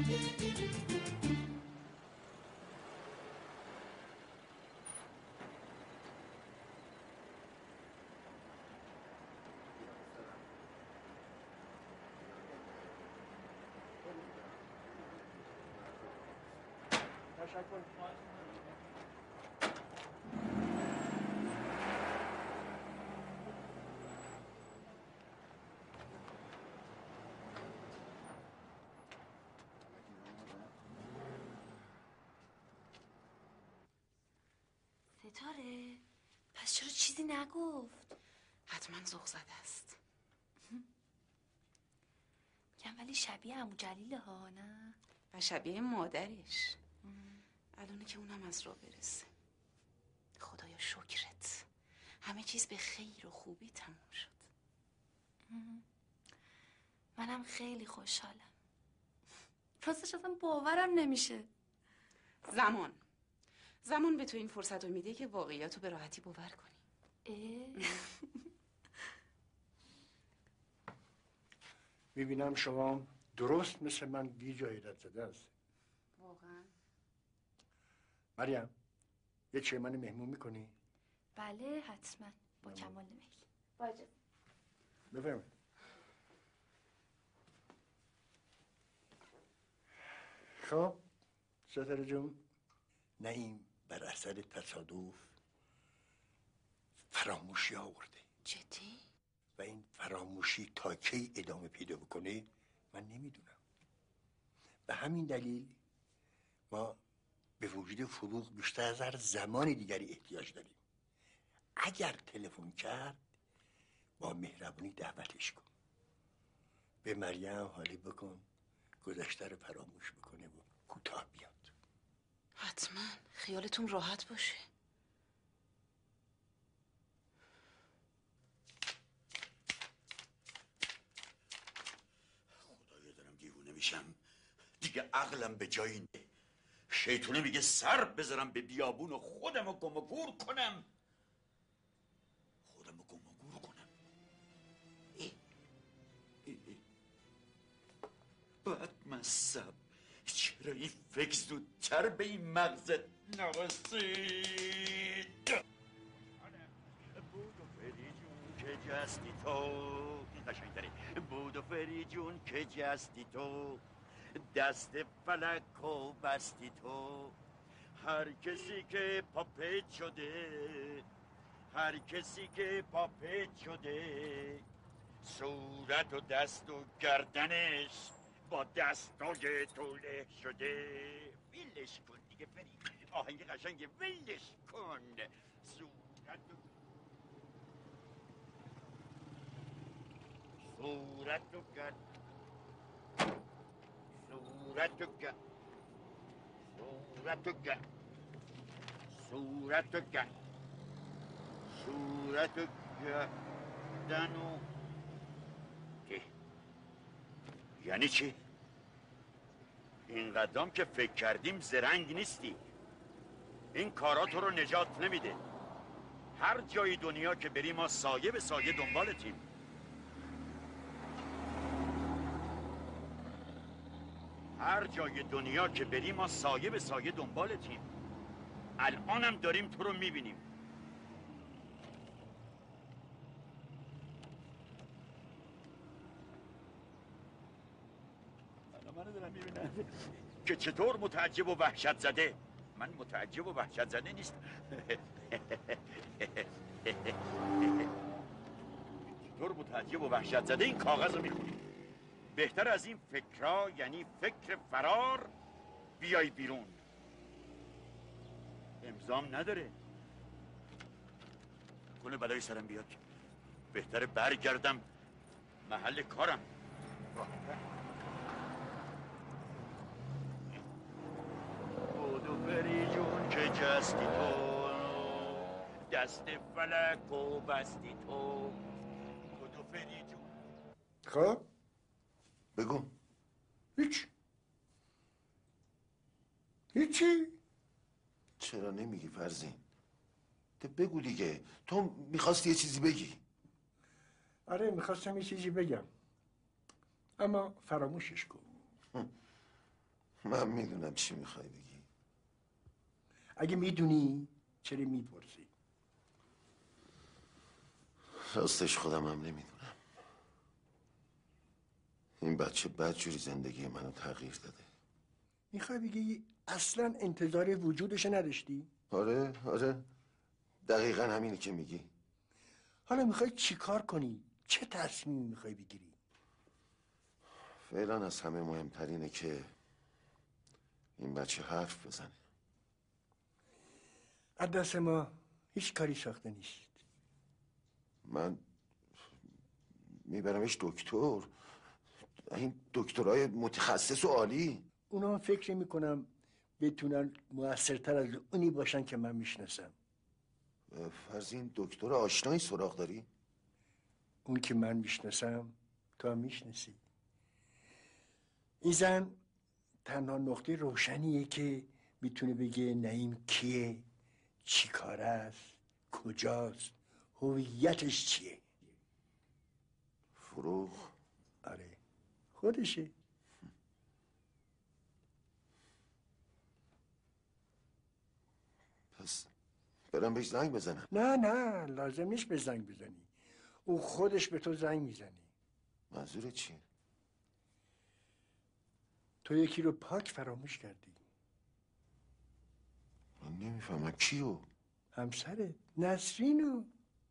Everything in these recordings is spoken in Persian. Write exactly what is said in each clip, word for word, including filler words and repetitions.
تشکر. ستاره پس چرا چیزی نگفت؟ حتما ذوق زده است. میگم ولی شبیه عمو جلیله ها، نه؟ و شبیه مادرش. الانه که اونم از راه برسه. خدایا شکرت، همه چیز به خیر و خوبی تموم شد. منم خیلی خوشحالم. راستش اصلا باورم نمیشه. زمان زمان به تو این فرصت رو میده که واقعیت رو به راحتی باور کنی. میبینم شما درست مثل من گیج و حیرت زده است. واقعا؟ مریم یه چه منو مهمون میکنی؟ بله حتما، با کمال میل. با اجازه. بفرمایید. خب ستاره جون، نعیم بر اثر تصادف فراموشی آورده. جدی؟ و این فراموشی تا کی ادامه پیدا بکنه من نمیدونم. به همین دلیل ما به وجود فروغ بیشتر از هر زمان دیگری احتیاج داریم. اگر تلفن کرد با مهربونی دعوتش کن، به مریم حالی بکن گذشته رو فراموش بکنه و کوتاه بیاد. حتما خیالتون راحت باشه. خدایا دارم دیوونه میشم دیگه، عقلم به جایی نه. شیطونه میگه سر بذارم به بیابون و خودم رو گم و گور کنم. خودم رو گم و گور کنم. ای ای ای. بد مصب، چرا این فکر زودتر به این مغزت نرسید؟ بود و فری جون که جستی تو، این قشنگ داره. بود و فری جون که جستی تو، دست فلک و بستی تو. هر کسی که پاپیت شده، هر کسی که پاپیت شده، صورت و دست و گردنش با دستای توله شده. ویلش کن دیگه فری، آهنگ قشنگ ویلش کن. صورت و صورت و گرد صورت و گرد صورت و گرد صورت و گرد صورت و گردن و که یعنی چی؟ این قدام که فکر کردیم زرنگ نیستی. این کارا تو رو نجات نمیده. هر جای دنیا که بری ما سایه به سایه دنبالتیم. هر جای دنیا که بری ما سایه به سایه دنبالتیم. الانم داریم تو رو میبینیم. منو دارم میبینم که چطور متعجب و وحشت زده. من متعجب و وحشت زده نیست. چطور متعجب و وحشت زده این کاغذ رو میخونی. بهتر از این فکرها، یعنی فکر فرار، بیای بیرون. امضام نداره. کنه بلای سرم بیاد، بهتره برگردم محل کارم. بودو بری جون که جستی تو، دست فلک و بستی تو. بودو بری جون. خب بگو. هیچ هیچی. چرا نمیگی فرزین؟ تو بگو دیگه، تو میخواستی یه چیزی بگی. آره میخواستم یه چیزی بگم اما فراموشش کن. من میدونم چی میخوای بگی. اگه میدونی چرا میپرسی؟ راستش خودم هم نمیدونم. این بچه بدجوری زندگی منو تغییر داده. میخوای بگی اصلا انتظار وجودش نداشتی؟ آره آره دقیقا همینی که میگی. حالا میخوای چی کار کنی؟ چه تصمیمی میخوای بگیری؟ فعلا از همه مهمترینه که این بچه حرف بزنه. از دست ما هیچ کاری ساخته نیست. من میبرمش دکتر، این دکترای متخصص و عالی. اونا فکر میکنم بتونن موثرتر از اونی باشن که من میشناسم. فرضین دکتر آشنایی سراغ داری؟ اون که من میشناسم تو هم میشناسی. این زن تنها نقطه روشنیه که میتونه بگه نعیم کیه، چی کار است، کجاست، هویتش چیه. فروغ؟ آره خودشه. پس برم بهش زنگ بزنم؟ نه نه لازم نیست به زنگ بزنی، او خودش به تو زنگ میزنی. منظورت چیه؟ تو یکی رو پاک فراموش کردی. من نمیفهمم کیو؟ همسرت نسرینو.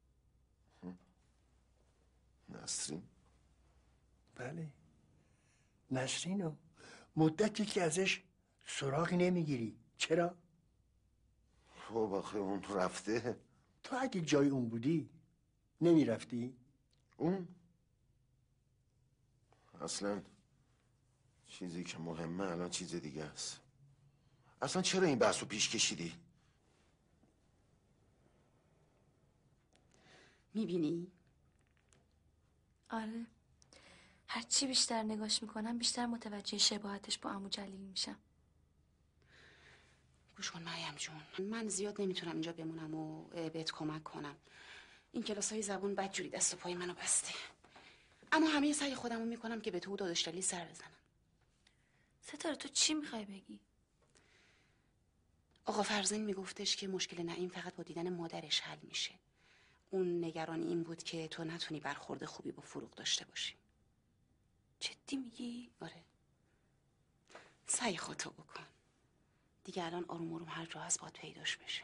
نسرین؟ بله نسرینو. مدتی که ازش سراغی نمیگیری. چرا؟ خب آخه اون تو رفته. تو اگه جای اون بودی نمیرفتی؟ اون؟ اصلا چیزی که مهمه الان چیز دیگه است. اصلا چرا این بحث رو پیش کشیدی؟ میبینی؟ آره، هرچی بیشتر نگاش میکنم بیشتر متوجه شباهتش با عمو جلیل میشم. گوش کن مریم جون، من زیاد نمیتونم اینجا بمونم و بهت کمک کنم. این کلاس های زبون بدجوری دست و پای منو بسته، اما همه سعی خودمو میکنم که به تو و داداش دلیل سر بزنم. ستاره تو چی میخوای بگی؟ آقا فرزین میگفتش که مشکل نعیم فقط با دیدن مادرش حل میشه. اون نگران این بود که تو نتونی برخورد خوبی با فروغ داشته باشی. جدی میگی؟ آره، سعی خودتو بکن دیگه. الان آروم آروم هر جا هست باید پیداش بشه.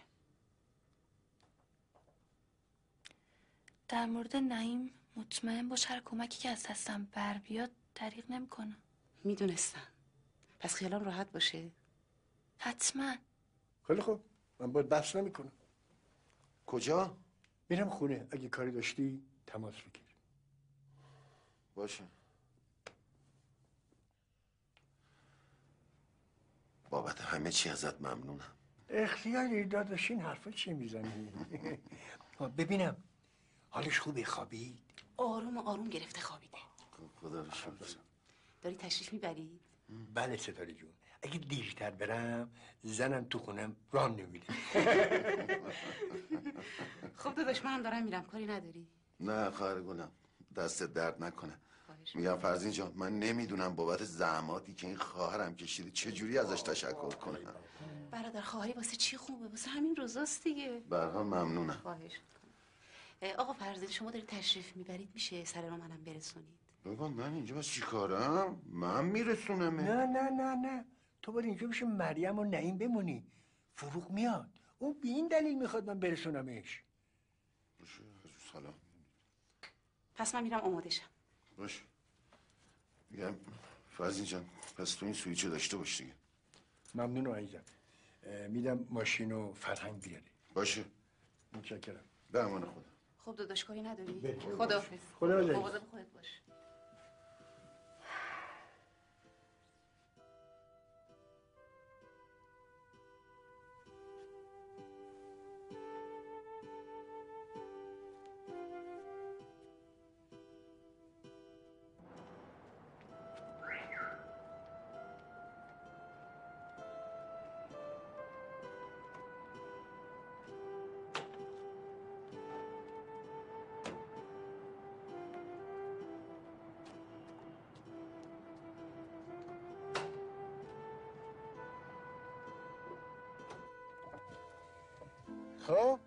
در مورد نعیم مطمئن باش هر کمکی که از دستم بر بیاد دریغ نمیکنم. میدونستم، پس خیالم راحت باشه. حتما. خیلی خوب، من باید بحث نمیکنم. کجا؟ میرم خونه، اگه کاری داشتی تماس بگیر. باشه. بابت همه چی ازت ممنونم. اختیاری داداش، این حرفا چی میزنی؟ ببینم حالش خوبه؟ خوابید؟ آروم آروم گرفته خوابیده. خدا رو شکر. داری تشریف میبری؟ بله ستاره جون، اگه دیرتر برم زنم تو خونم رام نمیده. خب داداش منم دارم میرم، کاری نداری؟ نه خواهر گلم، دستت درد نکنه. خواهش میگم فرزین جان، من نمیدونم بابت زحماتی که این خواهرم کشیده چه جوری ازش تشکر کنم. برادر خواهری واسه چی خوبه؟ واسه همین روزاست دیگه. به هر حال ممنونم. خواهش میکنم. آقا فرزین شما دارید تشریف میبرید، میشه سر رو منم برسونید؟ بابا من اینجا بس چی کارم؟ من میرسونم. نه نه نه نه، تو باید اینجا بشه مریم و نعیم بمونی. فروغ میاد، اون به این دلیل میخواد من برسونمش. باشه سلام. پس من میرم آماده شم. باشه. میگم فرزین جان، پس تو این سویچو داشته باش دیگه. ممنونم عزیزم. میدم ماشین و فرهنگ بیاره. باشه. متشکرم. به امان خدا. خب داداش کاری نداری؟ بهتر. خداحافظ. خداحافظ. مواظب خودت باش. خب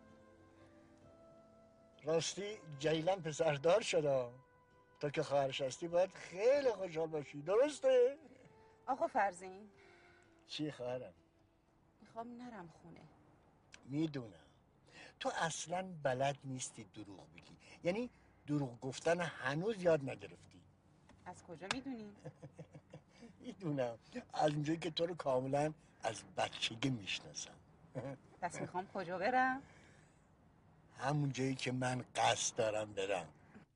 راستی جیلن پسردار شده، تا که خواهرش هستی باید خیلی خوشحال باشی، درسته؟ آقا فرزین چی خواهرم؟ میخوام نرم خونه. میدونم تو اصلا بلد نیستی دروغ بگی، یعنی دروغ گفتن هنوز یاد نگرفتی. از کجا میدونی؟ میدونم از اونجایی که تو رو کاملا از بچگی میشناسم. پس میخوام کجا برم؟ همون جایی که من قصد دارم برم.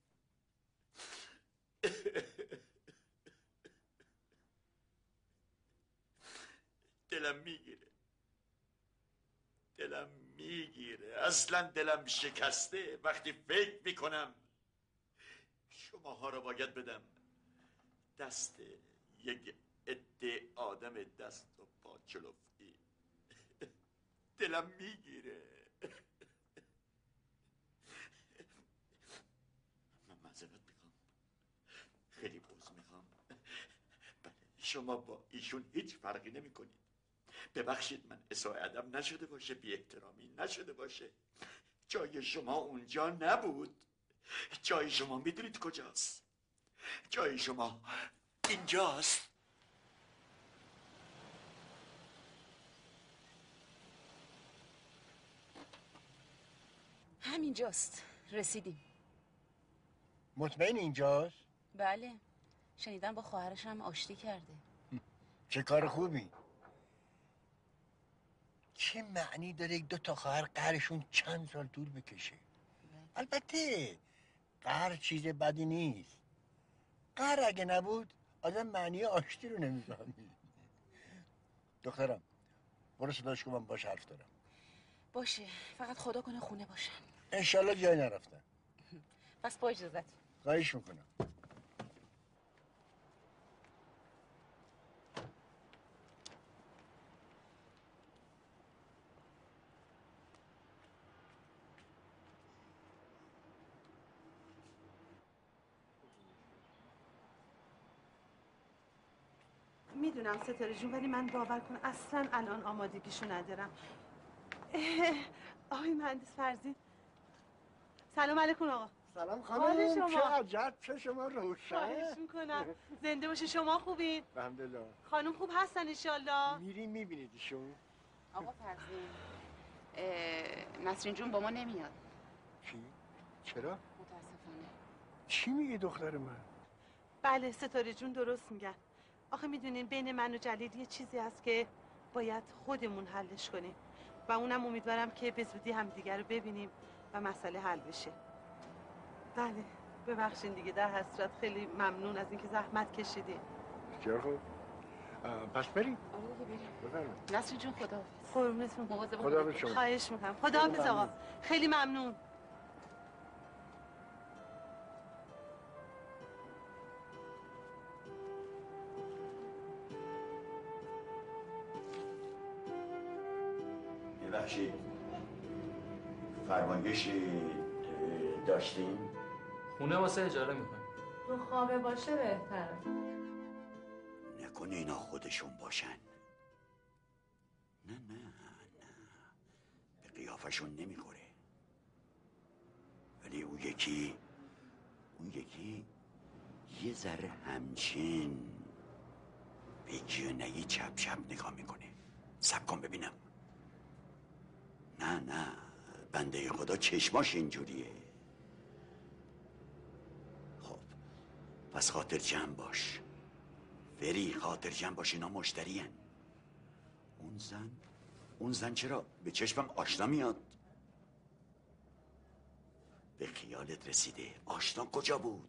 دلم میگیره، دلم میگیره، اصلا دلم شکسته وقتی فکر میکنم شماها رو باید بدم دست یک عده آدم دست و پا چلفتی. دلم میگیره. من معذرت میخوام، خیلی عذر میخوام. بله شما با ایشون هیچ فرقی نمی کنید. ببخشید من اساء ادب نشده باشه، بی احترامی نشده باشه. جای شما اونجا نبود. جای شما میدونید کجاست؟ جای شما اینجاست. همینجاست، رسیدیم. مطمئن اینجاست؟ بله، شنیدم با خواهرش هم آشتی کرده. چه کار خوبی. چه معنی داره یک دو تا خواهر قهرشون چند سال طول بکشه؟ البته قهر چیز بدی نیست. قهر اگه نبود آدم معنی آشتی رو نمیفهمی. دخترم برو صداش کن، من باش حرف دارم. باشه، فقط خدا کنه خونه باشن. انشالله جای نرفتن. پس با اجازت. خواهش میکنم. میدونم ستاره جون، ولی من باور کن اصلا الان آمادگیشو ندارم. آقای مهندس فرزین، سلام علیکم آقا. سلام حال خانم، شما؟ چه عجب، چه شما روشن. خواهش میکنم. زنده باشی. شما خوبین؟ الحمدلله. خانم خوب هستن انشالله؟ میریم میبینیدشون. آقا فرزین، نسرین جون با ما نمیاد. چی؟ چرا؟ متاسفانه. چی میگه دختر من؟ بله ستاره جون درست میگن. آخه میدونین بین من و جلیل یه چیزی هست که باید خودمون حلش کنیم و اونم امیدوارم که به زودی همدیگر رو ببینیم و مسئله حل بشه. بله ببخشین دیگه، در حسرت خیلی ممنون از اینکه زحمت کشیدین. بسیار خوب. پس بریم. آره دیگه بریم. بفرمایید. نسرین جون خداحافظ. قربونتون. مواظب خداحافظ شما. خواهش میکنم. خداحافظ آقا. خیلی ممنون. ببخشید فرمایش داشتیم؟ خونه واسه اجاره میکنیم. تو خوابه باشه بهتره. نکنه اینا خودشون باشن. نه نه نه، به قیافشون نمیخوره. ولی اون یکی اون یکی یه ذره همچین به جنایی چپ چپ نگاه میکنه. صبر کن ببینم. نه نه، بنده خدا چشماش اینجوریه. خب پس خاطر جمع باش فری، خاطر جمع باش، اینا مشترین. اون زن اون زن چرا به چشمم آشنا میاد؟ به خیالت رسیده آشنا کجا بود؟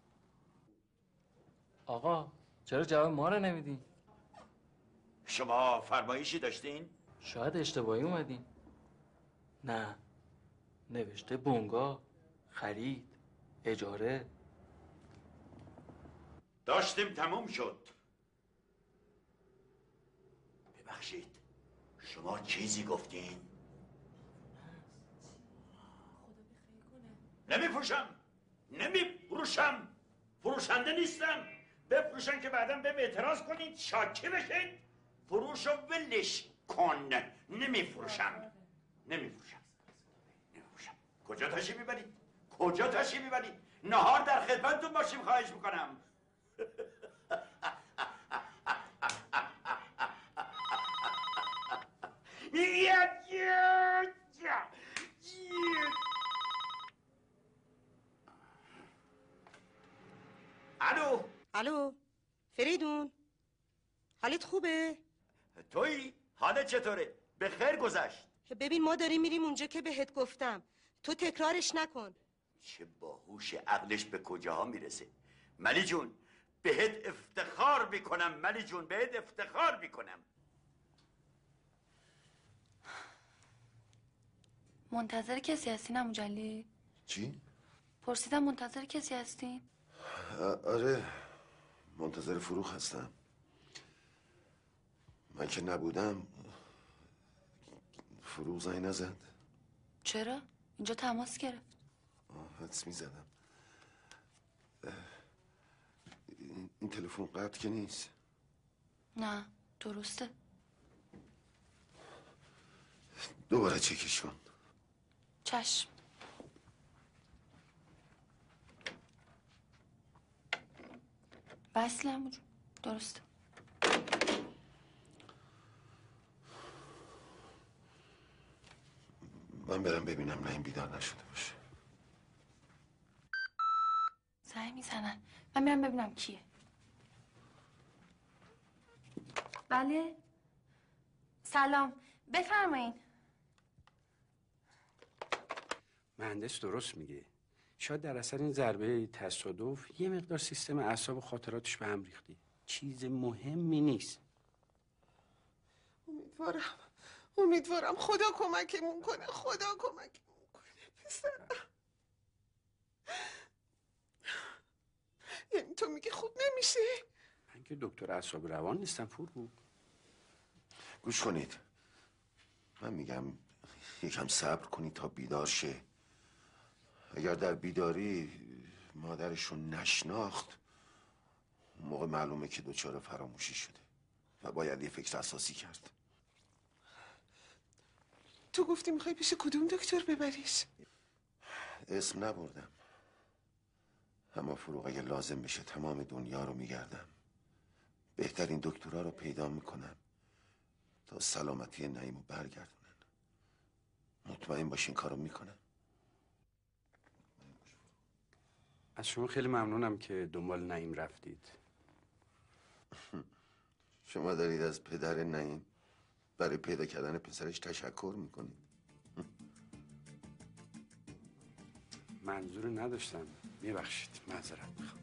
آقا چرا جواب ما رو نمیدین؟ شما فرمایشی داشتین؟ شاید اشتباهی اومدین. نه، نوشته بونگا، خرید، اجاره. داشتیم تموم شد. ببخشید شما چیزی گفتین؟ نمیفروشم نمیفروشم فروشنده نیستم. بفروشن که بعدا به اعتراض کنید شاکی بشید. فروش و ولش کن. نمیفروشم نمیفروشم. کجا تشریف میبرید؟ کجا تشریف میبرید؟ نهار در خدمتتون باشیم خواهش میکنم. الو الو فریدون، حالت خوبه؟ تویی؟ حالت چطوره؟ به خیر گذشت. ببین ما داریم میریم اونجا که بهت گفتم، تو تکرارش نکن. چه باهوش، عقلش به کجاها میرسه. ملی جون بهت افتخار میکنم، ملی جون بهت افتخار میکنم. منتظر کسی هستین عمو جلیل؟ چی؟ پرسیدم منتظر کسی هستین؟ آره منتظر فروغ هستم. من که نبودم فروغ زنگ نزد. چرا؟ اینجا تماس گرفت. آه حدس میزدم. این تلفن قطع که نیست؟ نه درسته. دوباره چکش کن. چشم. بسله عمو جون درسته. من برم ببینم نه این بیدار نشده باشه. زنگ میزنن، من میرم ببینم کیه. بله سلام بفرمایین. مهندس درست میگه. شاید در اثر این ضربه تصادف یه مقدار سیستم اعصاب و خاطراتش به هم ریختی. چیز مهمی نیست. امیدوارم امیدوارم خدا کمکمون کنه، خدا کمکمون کنه پسرم. یعنی تو میگی خوب نمیشه؟ من که دکتر اعصاب روان نیستم فروغ. گوش کنید، من میگم یکم صبر کنید تا بیدار شه. اگر در بیداری مادرشو نشناخت اون موقع معلومه که دچار فراموشی شده و باید یه فکر اساسی کرد. تو گفتی میخوای پیش کدوم دکتر ببریش؟ اسم نبردم، اما فروغ اگه لازم بشه تمام دنیا رو میگردم، بهترین دکترها رو پیدا میکنم تا سلامتی نعیم رو برگردونن. مطمئن باشین کارو میکنم. از شما خیلی ممنونم که دنبال نعیم رفتید. شما دارید از پدر نعیم برای پیدا کردن پسرش تشکر میکنید. منظور نداشتم، میبخشید، معذرت میخوام.